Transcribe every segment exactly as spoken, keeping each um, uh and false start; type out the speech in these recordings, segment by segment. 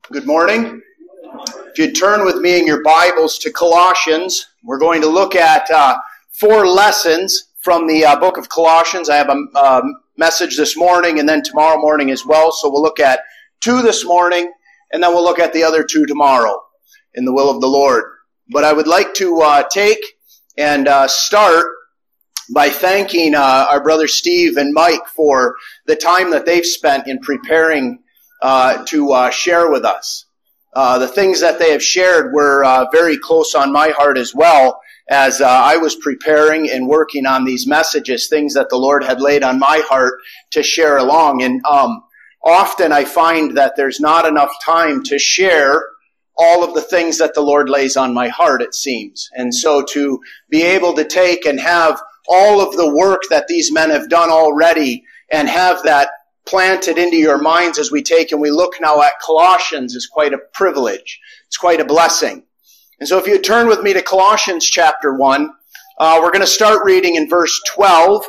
Good morning. If you'd turn with me in your Bibles to Colossians, we're going to look at uh, four lessons from the uh, book of Colossians. I have a uh, message this morning and then tomorrow morning as well, so we'll look at two this morning and then we'll look at the other two tomorrow in the will of the Lord. But I would like to uh, take and uh, start by thanking uh, our brother Steve and Mike for the time that they've spent in preparing Uh, to uh, share with us. Uh, the things that they have shared were uh, very close on my heart as well as uh, I was preparing and working on these messages, things that the Lord had laid on my heart to share along. And um, often I find that there's not enough time to share all of the things that the Lord lays on my heart, it seems. And so to be able to take and have all of the work that these men have done already and have that planted into your minds as we take and we look now at Colossians is quite a privilege. It's quite a blessing. And so if you turn with me to Colossians chapter one, uh, we're going to start reading in verse twelve,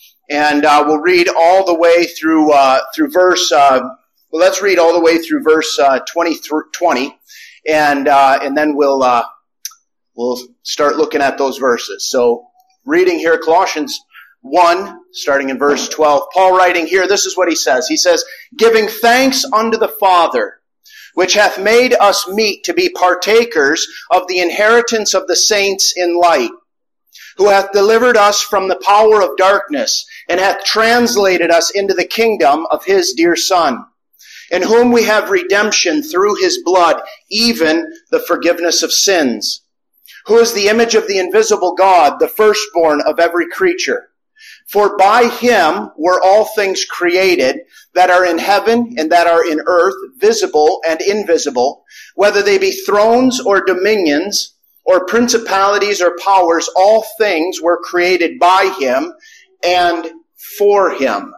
and uh, we'll read all the way through uh, through verse. Uh, well, let's read all the way through verse uh, twenty, twenty, and uh, and then we'll uh, we'll start looking at those verses. So, reading here, Colossians one, starting in verse twelve. Paul writing here, this is what he says. He says, "Giving thanks unto the Father, which hath made us meet to be partakers of the inheritance of the saints in light, who hath delivered us from the power of darkness, and hath translated us into the kingdom of his dear Son, in whom we have redemption through his blood, even the forgiveness of sins, who is the image of the invisible God, the firstborn of every creature. For by him were all things created that are in heaven and that are in earth, visible and invisible, whether they be thrones or dominions or principalities or powers, all things were created by him and for him.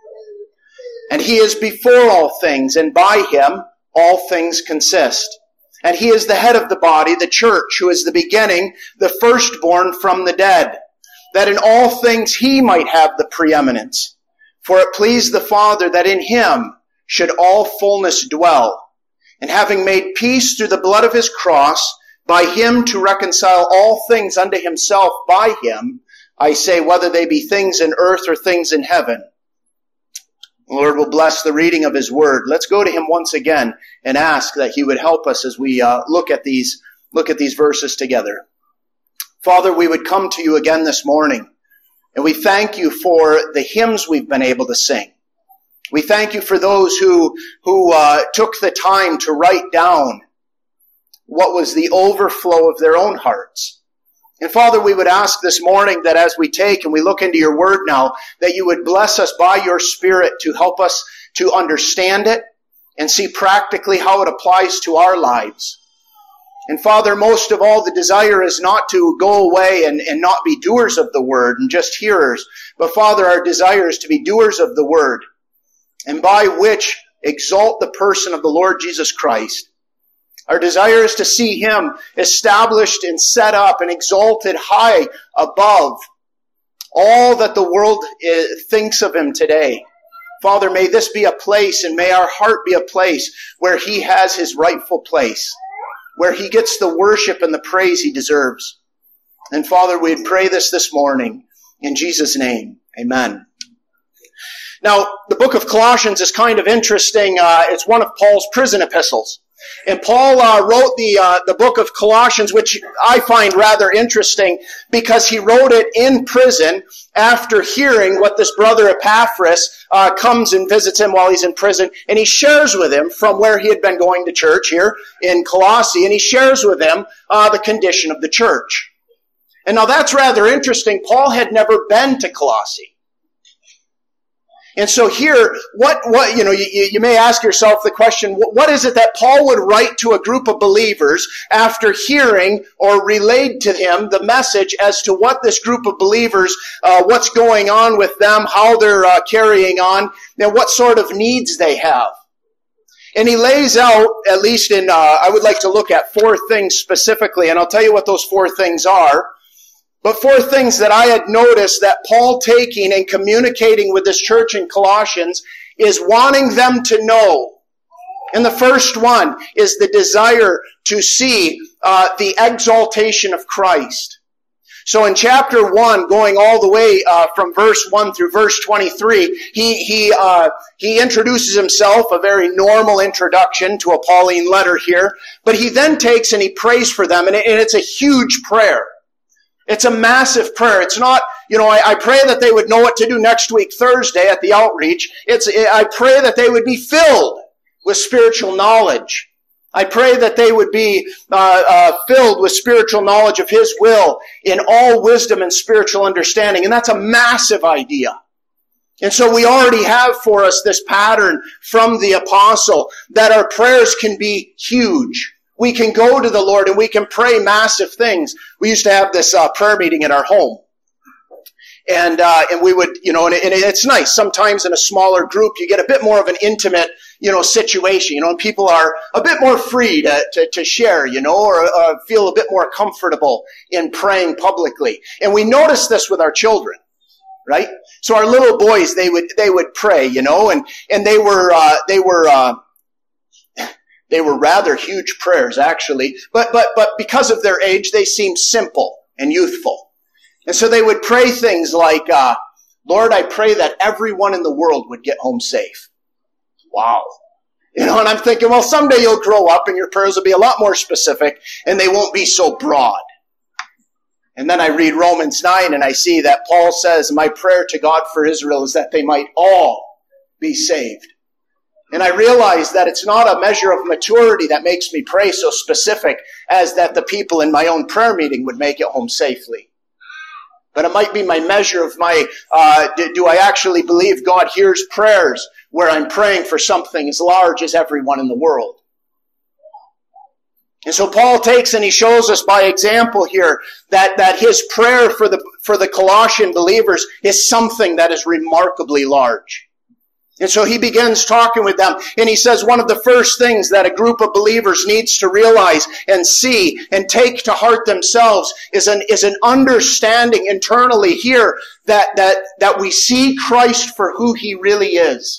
And he is before all things, and by him all things consist. And he is the head of the body, the church, who is the beginning, the firstborn from the dead, that in all things he might have the preeminence. For it pleased the Father that in him should all fullness dwell, and having made peace through the blood of his cross, by him to reconcile all things unto himself by him, I say, whether they be things in earth or things in heaven." The Lord will bless the reading of his word. Let's go to him once again and ask that he would help us as we uh, look at these look at these verses together. Father, we would come to you again this morning, and we thank you for the hymns we've been able to sing. We thank you for those who, who uh, took the time to write down what was the overflow of their own hearts. And Father, we would ask this morning that as we take and we look into your word now, that you would bless us by your Spirit to help us to understand it and see practically how it applies to our lives. And Father, most of all, the desire is not to go away and, and not be doers of the word and just hearers. But Father, our desire is to be doers of the word, and by which exalt the person of the Lord Jesus Christ. Our desire is to see him established and set up and exalted high above all that the world thinks of him today. Father, may this be a place, and may our heart be a place where he has his rightful place, where he gets the worship and the praise he deserves. And Father, we pray this this morning in Jesus' name. Amen. Now, the book of Colossians is kind of interesting. Uh, it's one of Paul's prison epistles. And Paul uh, wrote the uh, the book of Colossians, which I find rather interesting because he wrote it in prison after hearing what this brother Epaphras uh, comes and visits him while he's in prison. And he shares with him from where he had been going to church here in Colossae. And he shares with him uh, the condition of the church. And now that's rather interesting. Paul had never been to Colossae. And so here, what, what, you know, you, you may ask yourself the question, what is it that Paul would write to a group of believers after hearing or relayed to him the message as to what this group of believers, uh, what's going on with them, how they're uh, carrying on, and what sort of needs they have. And he lays out, at least in, uh, I would like to look at four things specifically, and I'll tell you what those four things are. But four things that I had noticed that Paul taking and communicating with this church in Colossians is wanting them to know And the first one is the desire to see uh, the exaltation of Christ. So in chapter one, going all the way uh, from verse one through verse twenty-three, he he uh, he introduces himself, a very normal introduction to a Pauline letter here. But he then takes and he prays for them, and, it, and it's a huge prayer. It's a massive prayer. It's not, you know, I, I pray that they would know what to do next week, Thursday, at the outreach. It's I pray that they would be filled with spiritual knowledge. I pray that they would be uh, uh, filled with spiritual knowledge of His will in all wisdom and spiritual understanding. And that's a massive idea. And so we already have for us this pattern from the apostle that our prayers can be huge. We can go to the Lord and we can pray massive things. We used to have this uh, prayer meeting in our home. And uh, and we would, you know, and, it, and it's nice. Sometimes in a smaller group, you get a bit more of an intimate, you know, situation, you know, and people are a bit more free to, to, to share, you know, or uh, feel a bit more comfortable in praying publicly. And we noticed this with our children, right? So our little boys, they would, they would pray, you know, and, and they were, uh, they were, uh, they were rather huge prayers, actually, but, but, but because of their age, they seemed simple and youthful. And so they would pray things like, uh, Lord, I pray that everyone in the world would get home safe. Wow. You know, and I'm thinking, well, someday you'll grow up and your prayers will be a lot more specific and they won't be so broad. And then I read Romans nine and I see that Paul says, my prayer to God for Israel is that they might all be saved. And I realize that it's not a measure of maturity that makes me pray so specific as that the people in my own prayer meeting would make it home safely. But it might be my measure of my, uh, do I actually believe God hears prayers where I'm praying for something as large as everyone in the world? And so Paul takes and he shows us by example here that, that his prayer for the, for the Colossian believers is something that is remarkably large. And so he begins talking with them, and he says one of the first things that a group of believers needs to realize and see and take to heart themselves is an, is an understanding internally here that, that, that we see Christ for who He really is.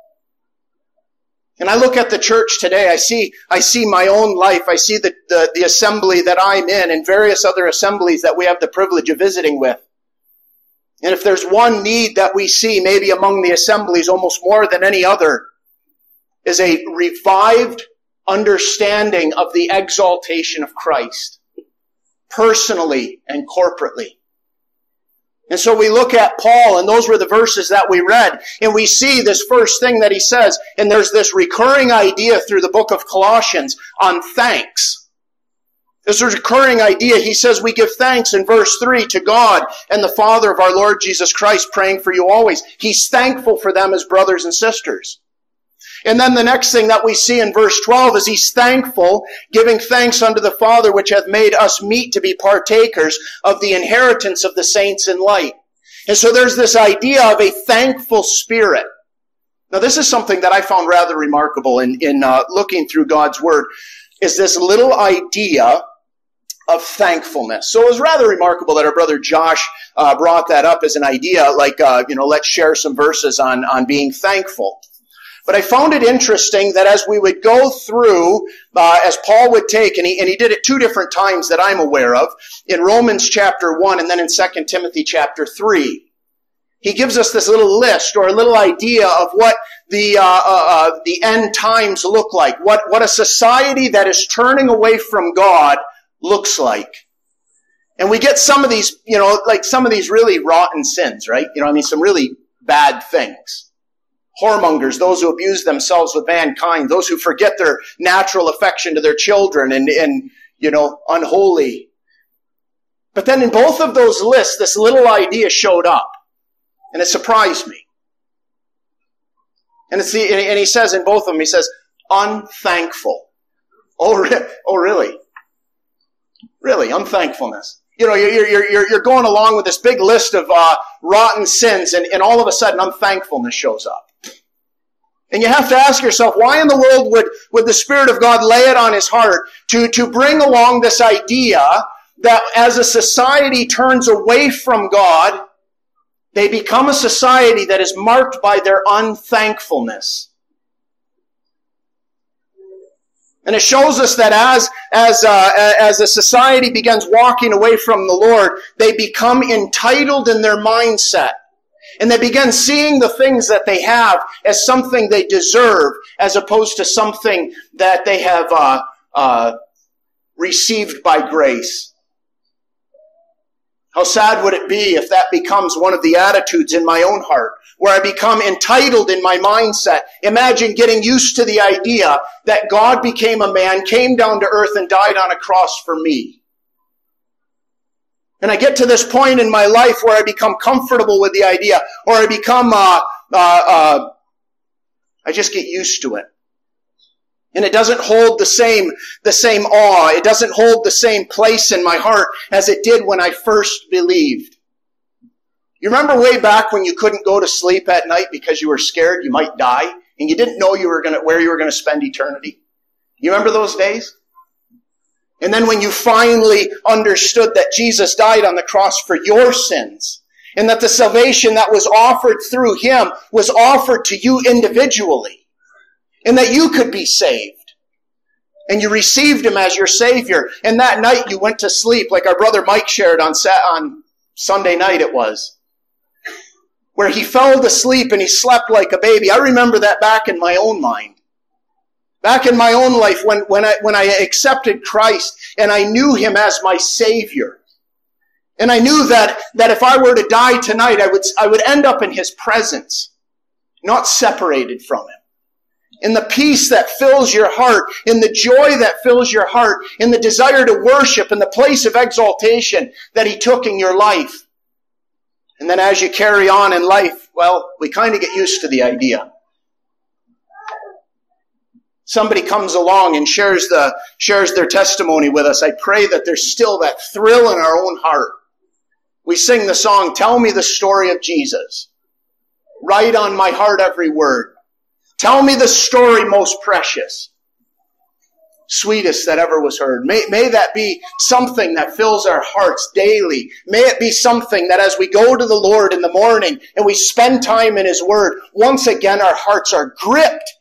And I look at the church today, I see, I see my own life, I see the, the, the assembly that I'm in and various other assemblies that we have the privilege of visiting with. And if there's one need that we see, maybe among the assemblies almost more than any other, is a revived understanding of the exaltation of Christ, personally and corporately. And so we look at Paul, and those were the verses that we read, and we see this first thing that he says, and there's this recurring idea through the book of Colossians on thanks. This recurring idea, he says we give thanks in verse three to God and the Father of our Lord Jesus Christ, praying for you always. He's thankful for them as brothers and sisters. And then the next thing that we see in verse twelve is he's thankful, giving thanks unto the Father which hath made us meet to be partakers of the inheritance of the saints in light. And so there's this idea of a thankful spirit. Now this is something that I found rather remarkable in, in uh, looking through God's Word, is this little idea of thankfulness. So it was rather remarkable that our brother Josh uh, brought that up as an idea, like, uh, you know, let's share some verses on, on being thankful. But I found it interesting that as we would go through, uh, as Paul would take, and he, and he did it two different times that I'm aware of, in Romans chapter one and then in Second Timothy chapter three. He gives us this little list or a little idea of what the uh, uh, uh, the end times look like, what, what a society that is turning away from God looks like. And we get some of these, you know, like some of these really rotten sins, right? You know, I mean, some really bad things. Whoremongers, those who abuse themselves with mankind, those who forget their natural affection to their children, and, and you know, unholy. But then in both of those lists, this little idea showed up. And it surprised me. And it's the, and he says in both of them, he says, unthankful. Oh, re- oh really? Really, unthankfulness. You know, you're, you're, you're going along with this big list of uh, rotten sins, and, and all of a sudden unthankfulness shows up. And you have to ask yourself, why in the world would, would the Spirit of God lay it on His heart to, to bring along this idea that as a society turns away from God, they become a society that is marked by their unthankfulness? And it shows us that as, as, uh, as a society begins walking away from the Lord, they become entitled in their mindset. And they begin seeing the things that they have as something they deserve, as opposed to something that they have uh, uh, received by grace. How sad would it be if that becomes one of the attitudes in my own heart, where I become entitled in my mindset? Imagine getting used to the idea that God became a man, came down to earth, and died on a cross for me. And I get to this point in my life where I become comfortable with the idea, or I become, uh, uh, uh, I just get used to it. And it doesn't hold the same, the same awe. It doesn't hold the same place in my heart as it did when I first believed. You remember way back when you couldn't go to sleep at night because you were scared you might die, and you didn't know you were gonna, where you were going to spend eternity? You remember those days? And then when you finally understood that Jesus died on the cross for your sins, and that the salvation that was offered through Him was offered to you individually, and that you could be saved, and you received Him as your Savior, and that night you went to sleep, like our brother Mike shared on, on Sunday night it was, where he fell asleep and he slept like a baby. I remember that back in my own mind. Back in my own life, when, when, I, when I accepted Christ and I knew Him as my Savior. And I knew that, that if I were to die tonight, I would, I would end up in His presence, not separated from Him. In the peace that fills your heart, in the joy that fills your heart, in the desire to worship, in the place of exaltation that He took in your life. And then as you carry on in life, well, we kind of get used to the idea. Somebody comes along and shares the shares their testimony with us. I pray that there's still that thrill in our own heart. We sing the song, "Tell me the story of Jesus. Write on my heart every word. Tell me the story most precious, sweetest that ever was heard." May, may that be something that fills our hearts daily. May it be something that as we go to the Lord in the morning and we spend time in His Word, once again our hearts are gripped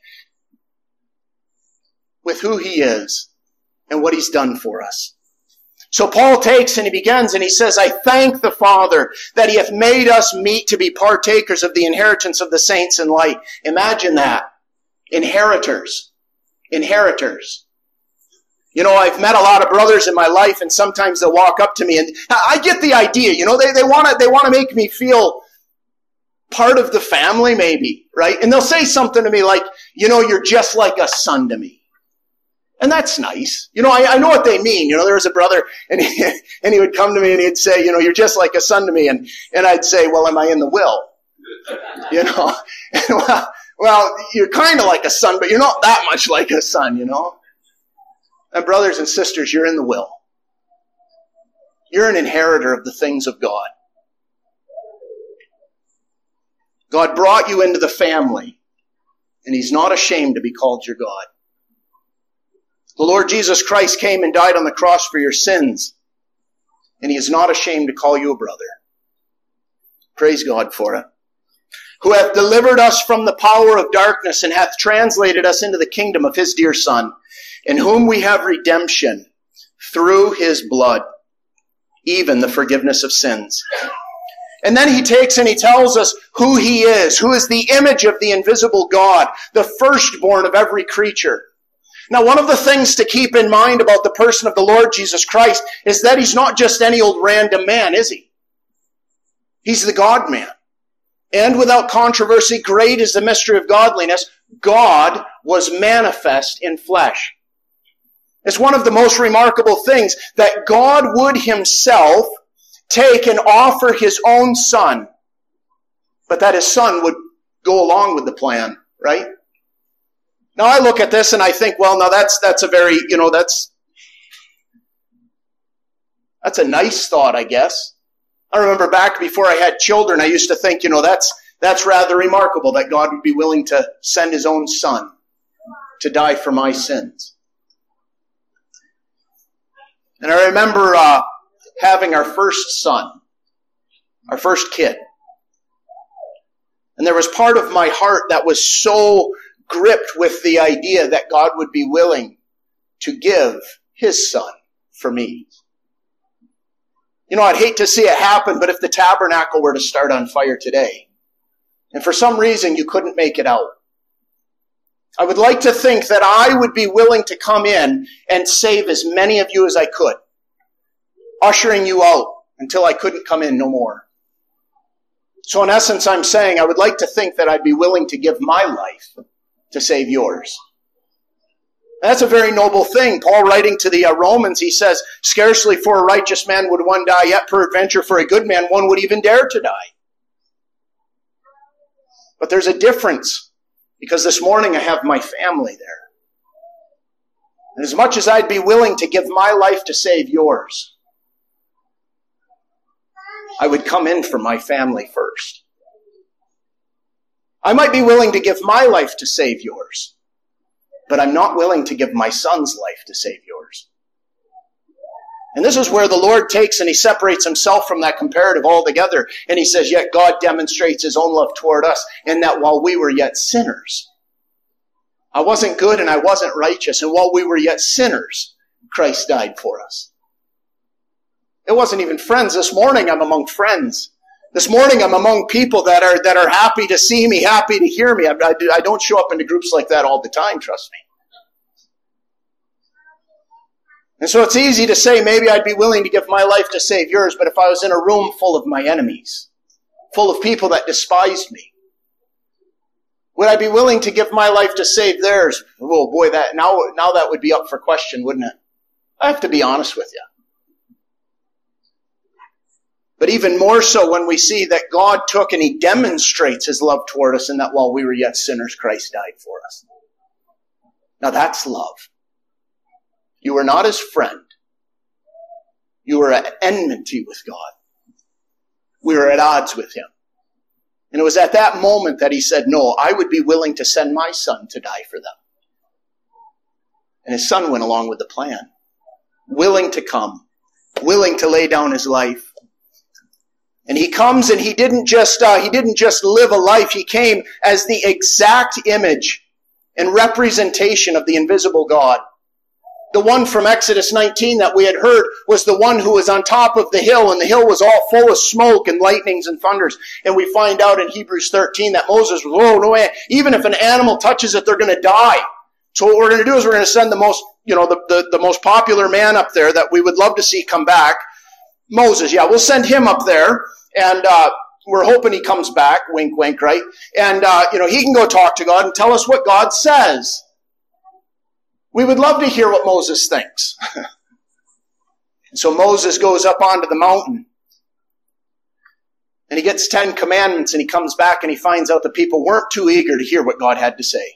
with who He is and what He's done for us. So Paul takes and he begins and he says, "I thank the Father that He hath made us meet to be partakers of the inheritance of the saints in light." Imagine that. Inheritors. Inheritors. You know, I've met a lot of brothers in my life, and sometimes they'll walk up to me, and I get the idea. You know, they, they want to they want to make me feel part of the family, maybe, right? And they'll say something to me like, "You know, you're just like a son to me." And that's nice. You know, I, I know what they mean. You know, there was a brother, and he, and he would come to me and he'd say, "You know, you're just like a son to me." And, and I'd say, "Well, am I in the will?" You know, well, well, you're kind of like a son, but you're not that much like a son, you know. And brothers and sisters, you're in the will. You're an inheritor of the things of God. God brought you into the family, and He's not ashamed to be called your God. The Lord Jesus Christ came and died on the cross for your sins, and He is not ashamed to call you a brother. Praise God for it. "Who hath delivered us from the power of darkness and hath translated us into the kingdom of His dear Son, in whom we have redemption through His blood, even the forgiveness of sins." And then he takes and he tells us who He is, who is the image of the invisible God, the firstborn of every creature. Now, one of the things to keep in mind about the person of the Lord Jesus Christ is that He's not just any old random man, is He? He's the God-man. And without controversy, great is the mystery of godliness. God was manifest in flesh. It's one of the most remarkable things that God would Himself take and offer His own Son, but that His Son would go along with the plan, right? Now I look at this and I think, well, now that's that's a very, you know, that's that's a nice thought, I guess. I remember back before I had children, I used to think, you know, that's that's rather remarkable that God would be willing to send His own Son to die for my sins. And I remember uh, having our first son, our first kid. And there was part of my heart that was so gripped with the idea that God would be willing to give his son for me. You know, I'd hate to see it happen, but if the tabernacle were to start on fire today, and for some reason you couldn't make it out, I would like to think that I would be willing to come in and save as many of you as I could, ushering you out until I couldn't come in no more. So in essence, I'm saying I would like to think that I'd be willing to give my life to save yours. That's a very noble thing. Paul, writing to the uh, Romans, he says, scarcely for a righteous man would one die, yet peradventure for a good man one would even dare to die. But there's a difference, because this morning I have my family there. And as much as I'd be willing to give my life to save yours, I would come in for my family first. I might be willing to give my life to save yours, but I'm not willing to give my son's life to save yours. And this is where the Lord takes and he separates himself from that comparative altogether. And he says, yet God demonstrates his own love toward us in that while we were yet sinners, I wasn't good and I wasn't righteous. And while we were yet sinners, Christ died for us. It wasn't even friends. This morning I'm among friends. This morning I'm among people that are that are happy to see me, happy to hear me. I, I, I don't show up into groups like that all the time, trust me. And so it's easy to say maybe I'd be willing to give my life to save yours, but if I was in a room full of my enemies, full of people that despised me, would I be willing to give my life to save theirs? Oh boy, that now, now that would be up for question, wouldn't it? I have to be honest with you. But even more so when we see that God took and he demonstrates his love toward us in that while we were yet sinners, Christ died for us. Now that's love. You were not his friend. You were at enmity with God. We were at odds with him. And it was at that moment that he said, no, I would be willing to send my son to die for them. And his son went along with the plan. Willing to come. Willing to lay down his life. And he comes and he didn't just uh, he didn't just live a life. He came as the exact image and representation of the invisible God. The one from Exodus nineteen that we had heard was the one who was on top of the hill, and the hill was all full of smoke and lightnings and thunders. And we find out in Hebrews thirteen that Moses was, oh, no way. Even if an animal touches it, they're going to die. So what we're going to do is we're going to send the most, you know, the, the, the most popular man up there that we would love to see come back. Moses, yeah, we'll send him up there. And uh, we're hoping he comes back, wink, wink, right? And, uh, you know, he can go talk to God and tell us what God says. We would love to hear what Moses thinks. And so Moses goes up onto the mountain. And he gets Ten Commandments and he comes back and he finds out the people weren't too eager to hear what God had to say.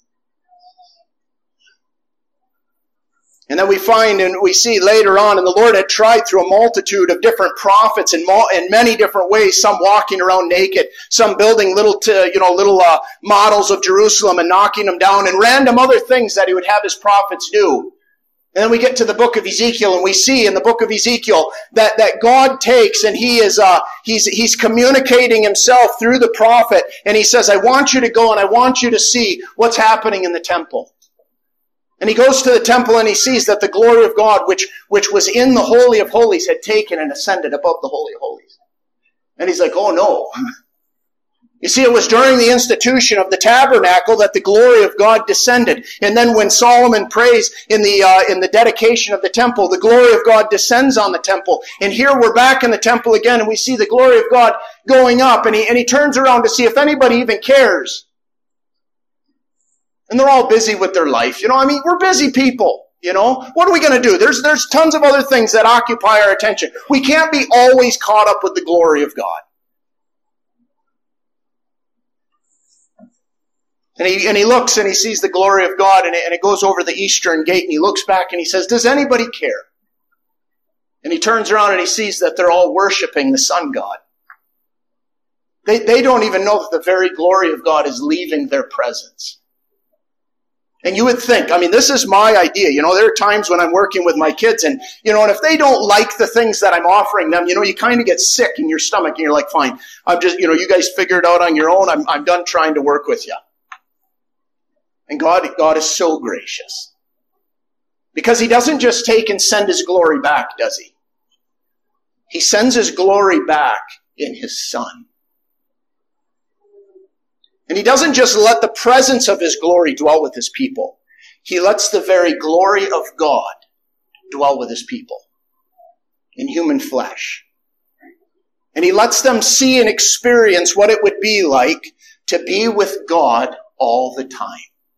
And then we find and we see later on, and the Lord had tried through a multitude of different prophets in, in many different ways, some walking around naked, some building little, to, you know, little uh, models of Jerusalem and knocking them down, and random other things that he would have his prophets do. And then we get to the book of Ezekiel, and we see in the book of Ezekiel that, that God takes and he is uh, he's he's communicating himself through the prophet, and he says, I want you to go and I want you to see what's happening in the temple. And he goes to the temple and he sees that the glory of God, which, which was in the Holy of Holies, had taken and ascended above the Holy of Holies. And he's like, oh no. You see, it was during the institution of the tabernacle that the glory of God descended. And then when Solomon prays in the, uh, in the dedication of the temple, the glory of God descends on the temple. And here we're back in the temple again, and we see the glory of God going up. And he, and he turns around to see if anybody even cares. And they're all busy with their life. You know, I mean, we're busy people. You know, what are we going to do? There's, there's tons of other things that occupy our attention. We can't be always caught up with the glory of God. And he, and he looks and he sees the glory of God, and it, and it goes over the eastern gate, and he looks back and he says, does anybody care? And he turns around and he sees that they're all worshiping the sun god. They, they don't even know that the very glory of God is leaving their presence. And you would think, I mean, this is my idea. You know, there are times when I'm working with my kids and, you know, and if they don't like the things that I'm offering them, you know, you kind of get sick in your stomach and you're like, fine, I'm just, you know, you guys figure it out on your own. I'm, I'm done trying to work with you. And God, God is so gracious. Because he doesn't just take and send his glory back, does he? He sends his glory back in his Son. And he doesn't just let the presence of his glory dwell with his people. He lets the very glory of God dwell with his people in human flesh. And he lets them see and experience what it would be like to be with God all the time.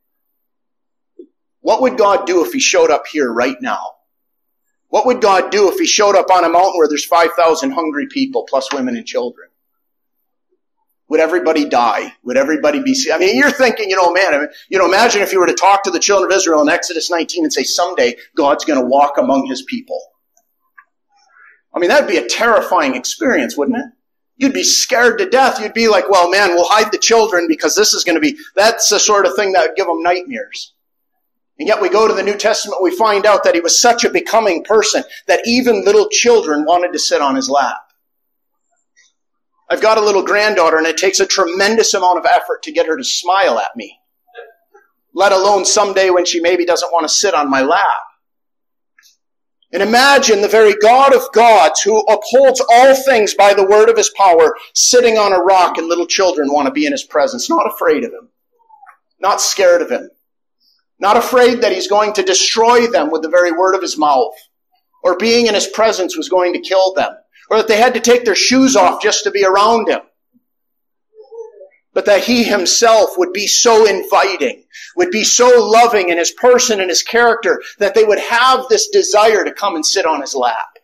What would God do if he showed up here right now? What would God do if he showed up on a mountain where there's five thousand hungry people plus women and children? Would everybody die? Would everybody be... I mean, you're thinking, you know, man, I mean, you know, imagine if you were to talk to the children of Israel in Exodus nineteen and say, someday God's going to walk among his people. I mean, that'd be a terrifying experience, wouldn't it? You'd be scared to death. You'd be like, well, man, we'll hide the children because this is going to be... That's the sort of thing that would give them nightmares. And yet we go to the New Testament, we find out that he was such a becoming person that even little children wanted to sit on his lap. I've got a little granddaughter, and it takes a tremendous amount of effort to get her to smile at me, let alone someday when she maybe doesn't want to sit on my lap. And imagine the very God of gods who upholds all things by the word of his power, sitting on a rock, and little children want to be in his presence, not afraid of him, not scared of him. Not afraid that he's going to destroy them with the very word of his mouth, or being in his presence was going to kill them, or that they had to take their shoes off just to be around him. But that he himself would be so inviting, would be so loving in his person and his character, that they would have this desire to come and sit on his lap.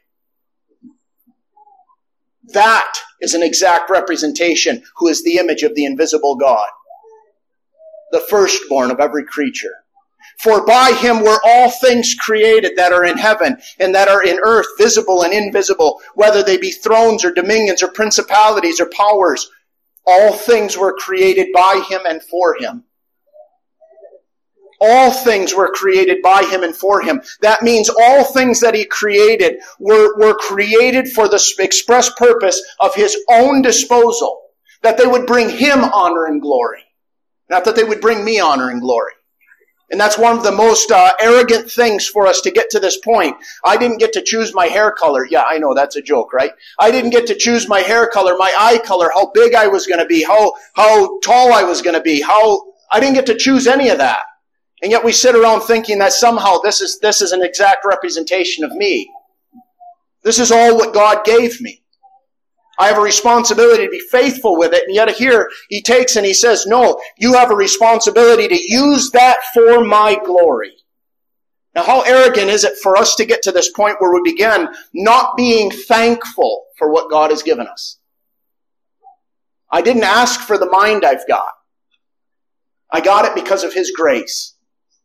That is an exact representation who is the image of the invisible God, the firstborn of every creature. For by him were all things created that are in heaven and that are in earth, visible and invisible, whether they be thrones or dominions or principalities or powers. All things were created by him and for him. All things were created by him and for him. That means all things that he created were, were created for the express purpose of his own disposal, that they would bring him honor and glory, not that they would bring me honor and glory. And that's one of the most uh, arrogant things for us to get to this point. I didn't get to choose my hair color. Yeah, I know, that's a joke, right? I didn't get to choose my hair color, my eye color, how big I was going to be, how how tall I was going to be, how I didn't get to choose any of that. And yet we sit around thinking that somehow this is this is an exact representation of me. This is all what God gave me. I have a responsibility to be faithful with it, and yet here he takes and he says, no, you have a responsibility to use that for my glory. Now, how arrogant is it for us to get to this point where we begin not being thankful for what God has given us? I didn't ask for the mind I've got. I got it because of his grace.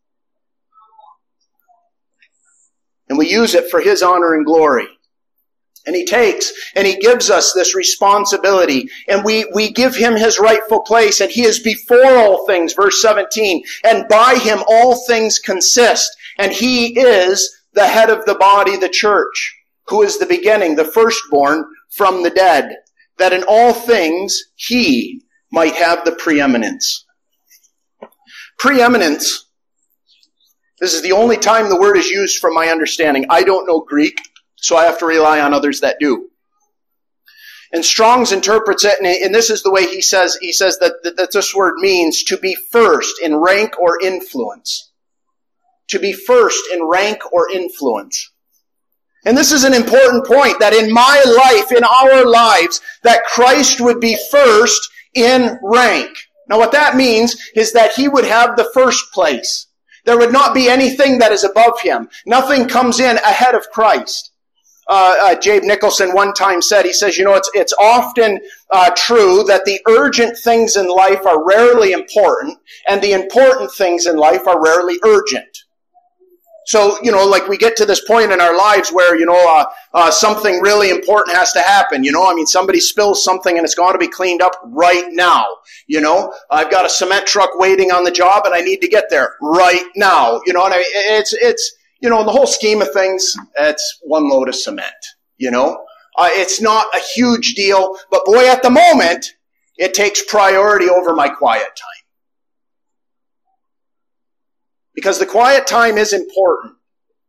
And we use it for his honor and glory. And he takes and he gives us this responsibility, and we, we give him his rightful place, and he is before all things, verse seventeen, and by him all things consist, and he is the head of the body, the church, who is the beginning, the firstborn from the dead, that in all things he might have the preeminence. Preeminence, this is the only time the word is used from my understanding. I don't know Greek, so I have to rely on others that do. And Strong's interprets it, and this is the way he says, he says that, that this word means to be first in rank or influence. To be first in rank or influence. And this is an important point, that in my life, in our lives, that Christ would be first in rank. Now what that means is that he would have the first place. There would not be anything that is above him. Nothing comes in ahead of Christ. Uh, uh, Jabe Nicholson one time said, he says, you know, it's, it's often uh, true that the urgent things in life are rarely important, and the important things in life are rarely urgent. So, you know, like we get to this point in our lives where, you know, uh, uh, something really important has to happen. You know, I mean, somebody spills something and it's got to be cleaned up right now. You know, I've got a cement truck waiting on the job and I need to get there right now. You know, and I, it's, it's, you know, in the whole scheme of things, it's one load of cement, you know. Uh, it's not a huge deal, but boy, at the moment, it takes priority over my quiet time. Because the quiet time is important.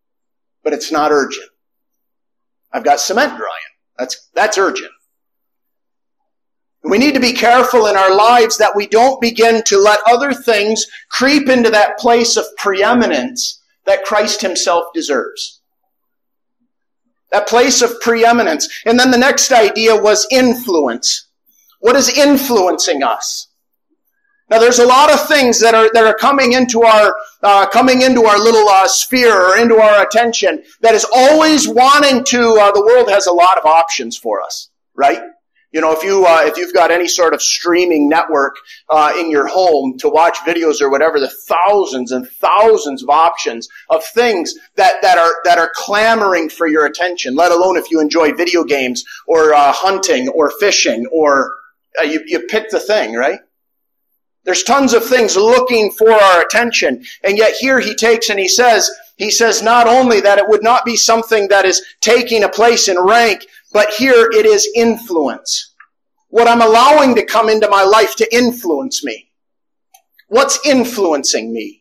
but it's not urgent. I've got cement drying. That's, that's urgent. We need to be careful in our lives that we don't begin to let other things creep into that place of preeminence that Christ himself deserves. That place of preeminence. And then the next idea was influence. What is influencing us? Now, there's a lot of things that are that are coming into our uh, coming into our little uh, sphere or into our attention that is always wanting to. Uh, the world has a lot of options for us, right? You know, if you uh, if you've got any sort of streaming network uh, in your home to watch videos or whatever, the thousands and thousands of options of things that that are that are clamoring for your attention. Let alone if you enjoy video games or uh, hunting or fishing or uh, you you pick the thing, right? There's tons of things looking for our attention. And yet here he takes and he says, he says not only that it would not be something that is taking a place in rank, but here it is influence. What I'm allowing to come into my life to influence me. What's influencing me?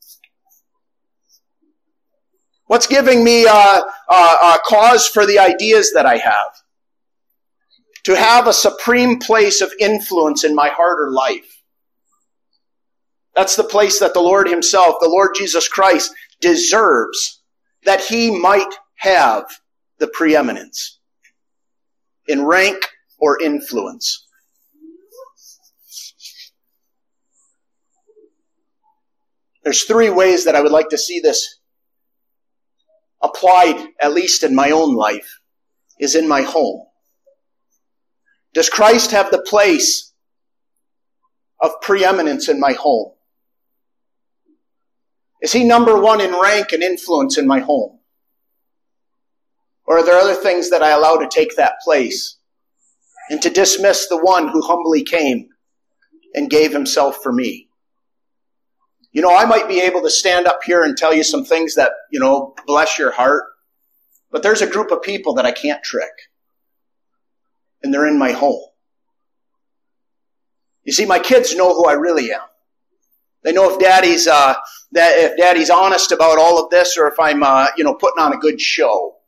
What's giving me a, a, a cause for the ideas that I have? To have a supreme place of influence in my heart or life. That's the place that the Lord himself, the Lord Jesus Christ, deserves that he might have the preeminence in rank or influence. There's three ways that I would like to see this applied, at least in my own life, is in my home. Does Christ have the place of preeminence in my home? Is he number one in rank and influence in my home? Or are there other things that I allow to take that place and to dismiss the one who humbly came and gave himself for me? You know, I might be able to stand up here and tell you some things that, you know, bless your heart, but there's a group of people that I can't trick. And they're in my home. You see, my kids know who I really am. They know if daddy's, uh, that if daddy's honest about all of this or if I'm, uh, you know, putting on a good show.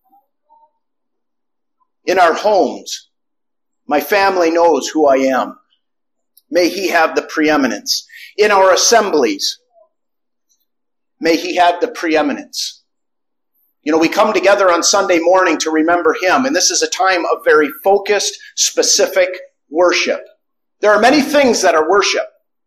In our homes, my family knows who I am. May he have the preeminence. In our assemblies, may he have the preeminence. You know, we come together on Sunday morning to remember him, and this is a time of very focused, specific worship. There are many things that are worship.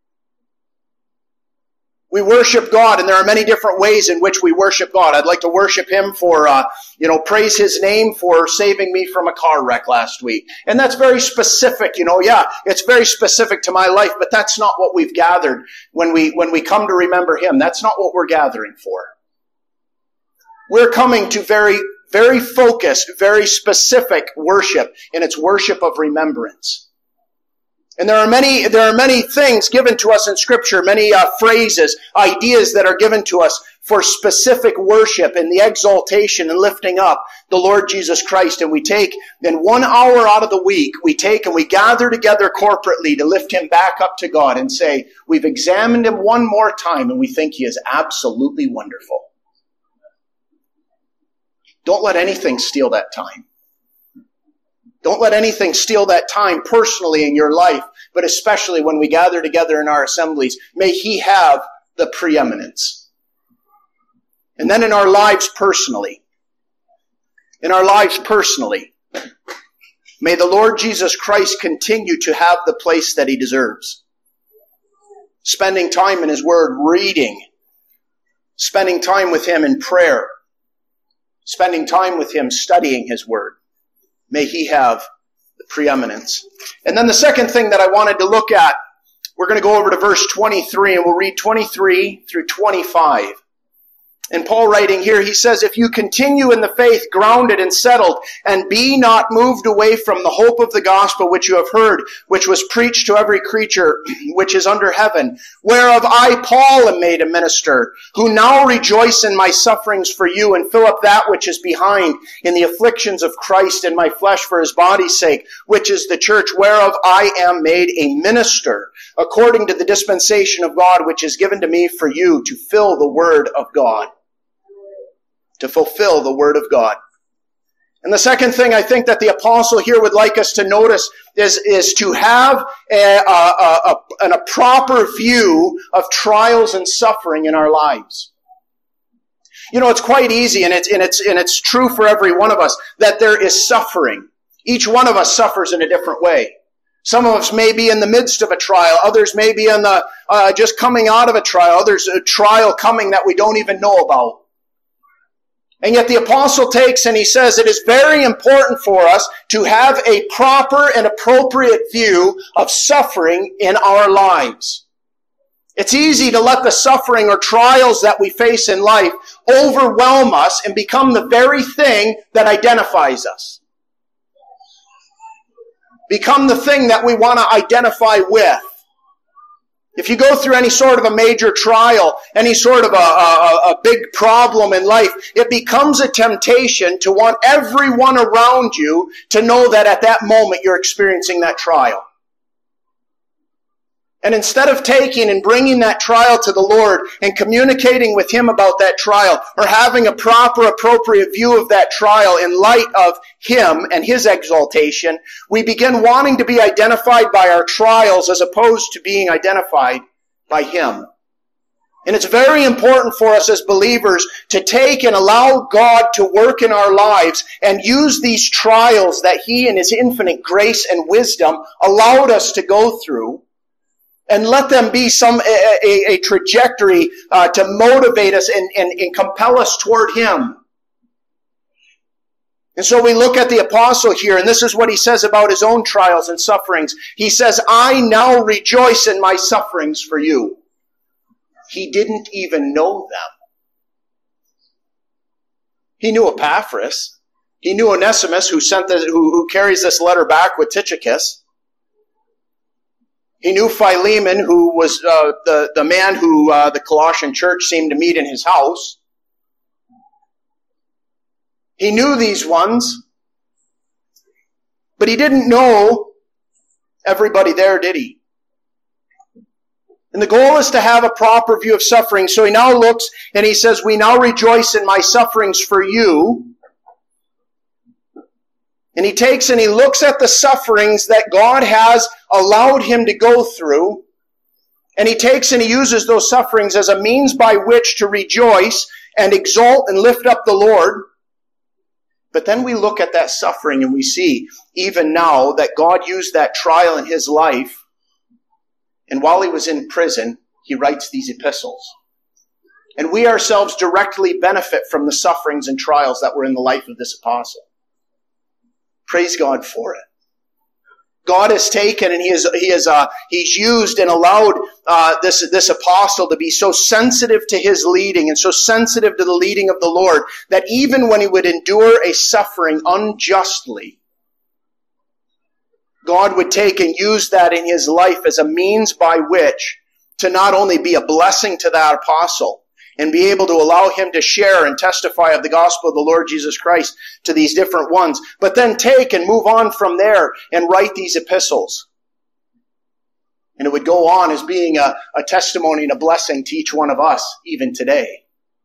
We worship God, and there are many different ways in which we worship God. I'd like to worship him for, uh, you know, praise his name for saving me from a car wreck last week. And that's very specific, you know, yeah, it's very specific to my life, but that's not what we've gathered when we, when we come to remember him. That's not what we're gathering for. We're coming to very, very focused, very specific worship, and it's worship of remembrance. And there are many, there are many things given to us in Scripture, many uh, phrases, ideas that are given to us for specific worship and the exaltation and lifting up the Lord Jesus Christ. And we take, then one hour out of the week, we take and we gather together corporately to lift him back up to God and say, we've examined him one more time and we think he is absolutely wonderful. Don't let anything steal that time. Don't let anything steal that time personally in your life, but especially when we gather together in our assemblies. May he have the preeminence. And then in our lives personally, in our lives personally, may the Lord Jesus Christ continue to have the place that he deserves. Spending time in his word, reading, spending time with him in prayer, spending time with him studying his word. May he have the preeminence. And then the second thing that I wanted to look at, we're going to go over to verse twenty-three, and we'll read twenty-three through twenty-five. And Paul writing here, he says, if you continue in the faith, grounded and settled, and be not moved away from the hope of the gospel which you have heard, which was preached to every creature which is under heaven, whereof I, Paul, am made a minister, who now rejoice in my sufferings for you, and fill up that which is behind in the afflictions of Christ in my flesh for his body's sake, which is the church, whereof I am made a minister, according to the dispensation of God which is given to me for you to fill the word of God. to fulfill the Word of God. And the second thing I think that the apostle here would like us to notice is, is to have a, a, a, a, a proper view of trials and suffering in our lives. You know, it's quite easy, and it's, and it's, and it's true for every one of us, that there is suffering. Each one of us suffers in a different way. Some of us may be in the midst of a trial. Others may be in the, uh, just coming out of a trial. Others a trial coming that we don't even know about. And yet the apostle takes and he says it is very important for us to have a proper and appropriate view of suffering in our lives. It's easy to let the suffering or trials that we face in life overwhelm us and become the very thing that identifies us. Become the thing that we want to identify with. If you go through any sort of a major trial, any sort of a, a, a big problem in life, it becomes a temptation to want everyone around you to know that at that moment you're experiencing that trial. And instead of taking and bringing that trial to the Lord and communicating with Him about that trial, or having a proper, appropriate view of that trial in light of Him and His exaltation, we begin wanting to be identified by our trials as opposed to being identified by Him. And it's very important for us as believers to take and allow God to work in our lives and use these trials that He in His infinite grace and wisdom allowed us to go through, and let them be some a, a, a trajectory uh, to motivate us and, and, and compel us toward Him. And so we look at the apostle here, and this is what he says about his own trials and sufferings. He says, I now rejoice in my sufferings for you. He didn't even know them. He knew Epaphras. He knew Onesimus, who sent the, who, who carries this letter back with Tychicus. He knew Philemon, who was uh, the, the man who uh, the Colossian church seemed to meet in his house. He knew these ones, but he didn't know everybody there, did he? And the goal is to have a proper view of suffering. So he now looks and he says, we now rejoice in my sufferings for you. And he takes and he looks at the sufferings that God has allowed him to go through. And he takes and he uses those sufferings as a means by which to rejoice and exalt and lift up the Lord. But then we look at that suffering and we see even now that God used that trial in his life. And while he was in prison, he writes these epistles. And we ourselves directly benefit from the sufferings and trials that were in the life of this apostle. Praise God for it. God has taken and he is he is uh, he's used and allowed uh, this this apostle to be so sensitive to his leading and so sensitive to the leading of the Lord that even when he would endure a suffering unjustly, God would take and use that in his life as a means by which to not only be a blessing to that apostle and be able to allow him to share and testify of the gospel of the Lord Jesus Christ to these different ones, but then take and move on from there and write these epistles. And it would go on as being a, a testimony and a blessing to each one of us, even today.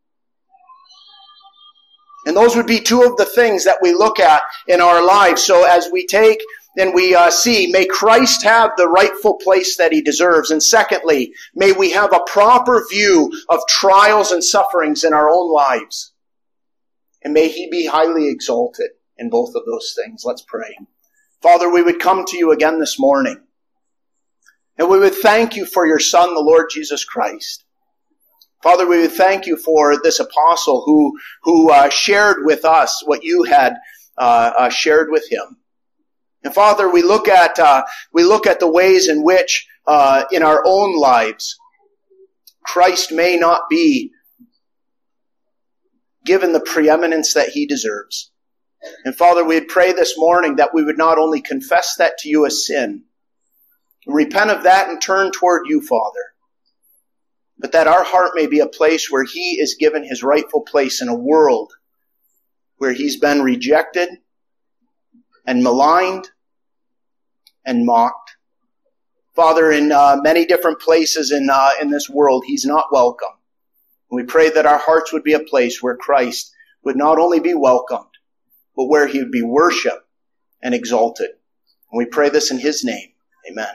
And those would be two of the things that we look at in our lives. So as we take and we uh, see, may Christ have the rightful place that he deserves. And secondly, may we have a proper view of trials and sufferings in our own lives. And may he be highly exalted in both of those things. Let's pray. Father, we would come to you again this morning. And we would thank you for your Son, the Lord Jesus Christ. Father, we would thank you for this apostle who, who uh, shared with us what you had uh, uh, shared with him. And Father, we look at uh, we look at the ways in which uh, in our own lives Christ may not be given the preeminence that he deserves. And Father, we'd pray this morning that we would not only confess that to you as sin, repent of that and turn toward you, Father, but that our heart may be a place where he is given his rightful place in a world where he's been rejected and maligned and mocked. Father, in uh, many different places in uh, in this world, he's not welcome. We pray that our hearts would be a place where Christ would not only be welcomed, but where he would be worshiped and exalted. And we pray this in his name. Amen.